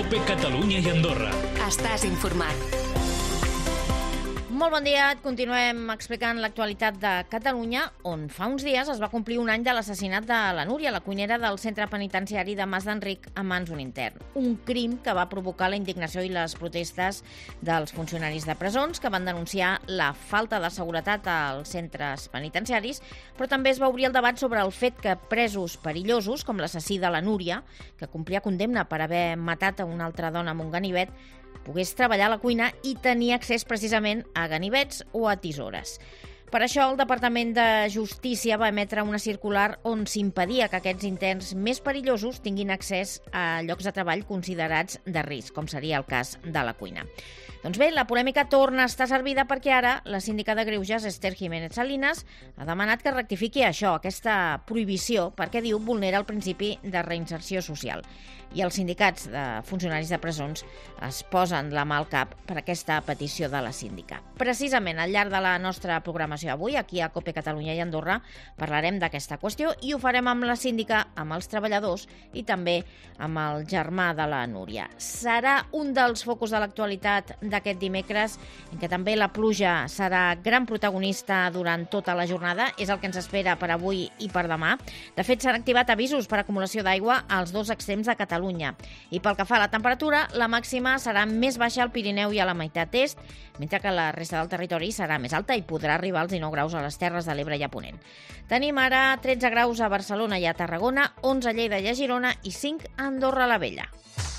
COPE Catalunya i Andorra. Estàs informat. Molt bon dia, et continuem explicant l'actualitat de Catalunya, on fa uns dies es va complir un any de l'assassinat de la Núria, la cuinera del centre penitenciari de Mas d'Enric a mans d'un intern. Un crim que va provocar la indignació i les protestes dels funcionaris de presons, que van denunciar la falta de seguretat als centres penitenciaris, però també es va obrir el debat sobre el fet que presos perillosos, com l'assassí de la Núria, que complia condemna per haver matat a una altra dona amb un ganivet, pogués treballar a la cuina i tenir accés precisament a ganivets o a tisores. Per això, el Departament de Justícia va emetre una circular on s'impedia que aquests interns més perillosos tinguin accés a llocs de treball considerats de risc, com seria el cas de la cuina. Doncs bé, la polèmica torna a estar servida perquè ara la síndica de Greuges, Esther Jiménez Salinas, ha demanat que rectifiqui això, aquesta prohibició, perquè diu vulnera el principi de reinserció social. I els sindicats de funcionaris de presons es posen la mà al cap per aquesta petició de la síndica. Precisament al llarg de la nostra programació avui, aquí a COPE Catalunya i Andorra, parlarem d'aquesta qüestió i ho farem amb la síndica, amb els treballadors i també amb el germà de la Núria. Serà un dels focus de l'actualitat d'aquest dimecres, en què també la pluja serà gran protagonista durant tota la jornada. És el que ens espera per avui i per demà. De fet, s'han activat avisos per acumulació d'aigua als dos extrems de Catalunya. I pel que fa a la temperatura, la màxima serà més baixa al Pirineu i a la meitat est, mentre que la resta del territori serà més alta i podrà arribar als 19 graus a les Terres de l'Ebre i a Ponent. Tenim ara 13 graus a Barcelona i a Tarragona, 11 a Lleida i a Girona i 5 a Andorra la Vella.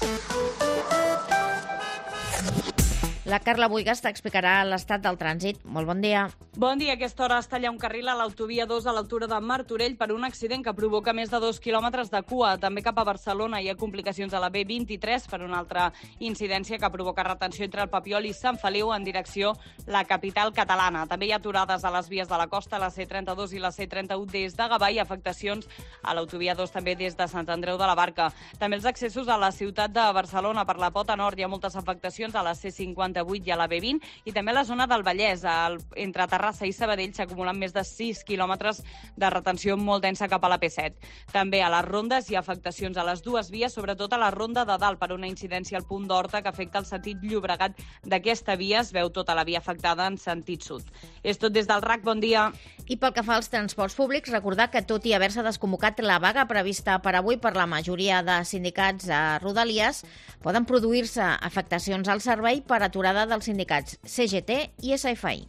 La Carla Buigas t'explicarà l'estat del trànsit. Molt bon dia. Bon dia. A aquesta hora es talla un carril a l'autovia 2 a l'altura de Martorell per un accident que provoca més de 2 quilòmetres de cua. També cap a Barcelona hi ha complicacions a la B23 per una altra incidència que provoca retenció entre el Papiol i Sant Feliu en direcció la capital catalana. També hi ha aturades a les vies de la costa, la C32 i la C31 des de Gavà i afectacions a l'autovia 2 també des de Sant Andreu de la Barca. També els accessos a la ciutat de Barcelona per la Pota Nord hi ha moltes afectacions a la C58 i a la B20 i també a la zona del Vallès. Entre Terrassa i Sabadell s'acumulen més de 6 quilòmetres de retenció molt densa cap a la P7. També a les rondes hi ha afectacions a les dues vies, sobretot a la ronda de dalt per una incidència al punt d'Horta que afecta el sentit Llobregat d'aquesta via. Es veu tota la via afectada en sentit sud. És tot des del RAC. Bon dia. I pel que fa als transports públics, recordar que tot i haver-se desconvocat la vaga prevista per avui per la majoria de sindicats a Rodalies, poden produir-se afectacions al servei per aturada dels sindicats CGT i SFI.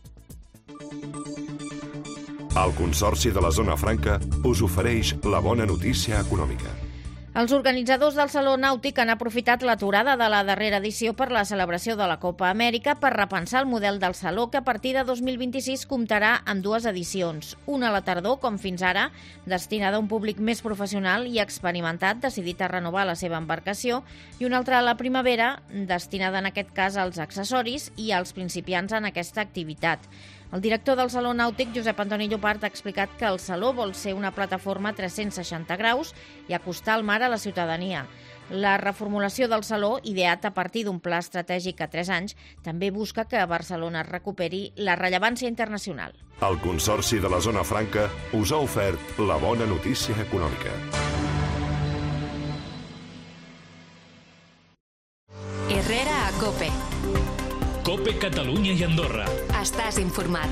El Consorci de la Zona Franca us ofereix la bona notícia econòmica. Els organitzadors del Saló Nàutic han aprofitat l'aturada de la darrera edició per la celebració de la Copa Amèrica per repensar el model del Saló, que a partir de 2026 comptarà amb dues edicions. Una a la tardor, com fins ara, destinada a un públic més professional i experimentat, decidit a renovar la seva embarcació, i una altra a la primavera, destinada en aquest cas als accessoris i als principiants en aquesta activitat. El director del Saló Nàutic, Josep Antoni Llopart, ha explicat que el Saló vol ser una plataforma 360 graus i acostar el mar a la ciutadania. La reformulació del Saló, ideat a partir d'un pla estratègic a 3 anys, també busca que Barcelona recuperi la rellevància internacional. El Consorci de la Zona Franca us ha ofert la bona notícia econòmica. Herrera a COPE. COPE Catalunya y Andorra. Estás informat.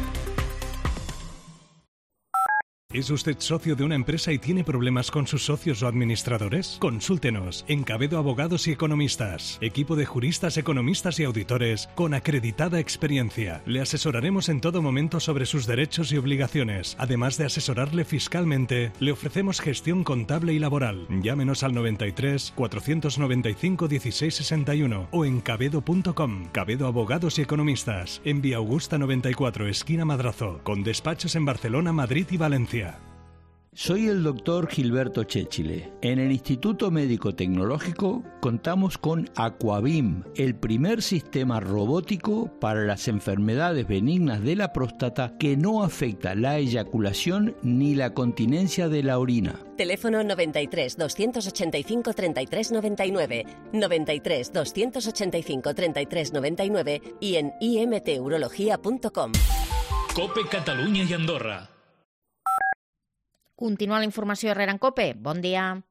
¿Es usted socio de una empresa y tiene problemas con sus socios o administradores? Consúltenos en Cabedo Abogados y Economistas. Equipo de juristas, economistas y auditores con acreditada experiencia. Le asesoraremos en todo momento sobre sus derechos y obligaciones. Además de asesorarle fiscalmente, le ofrecemos gestión contable y laboral. Llámenos al 93 495 1661 o en cabedo.com. Cabedo Abogados y Economistas. En Vía Augusta 94, esquina Madrazo. Con despachos en Barcelona, Madrid y Valencia. Soy el doctor Gilberto Chéchile. En el Instituto Médico Tecnológico contamos con Aquabim, el primer sistema robótico para las enfermedades benignas de la próstata que no afecta la eyaculación ni la continencia de la orina. Teléfono 93 285 33 99, 93 285 33 99 y en imturología.com. COPE Catalunya i Andorra. Continua la informació Herrera en COPE. Bon dia.